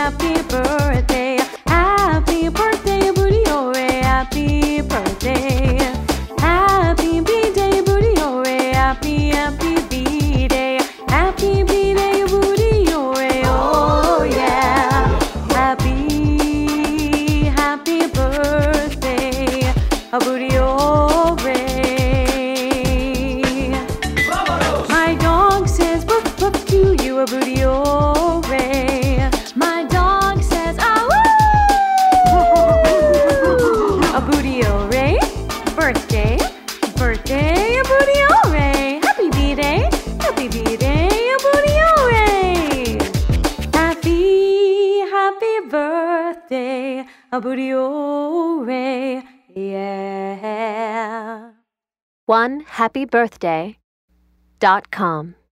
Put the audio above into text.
happy birthday. Happy birthday, booty hooray, happy birthday. Happy B-day, booty hooray, happy B-day. Happy B-day, booty hooray, oh yeah. Happy birthday, a booty hooray. My dog says woof woof to you, a booty hooray. My dog says ah woo, a booty hooray. Birthday, birthday, a booty hooray. Happy B-day, a booty hooray. Happy birthday, a booty hooray, yeah. OneHappyBirthday.com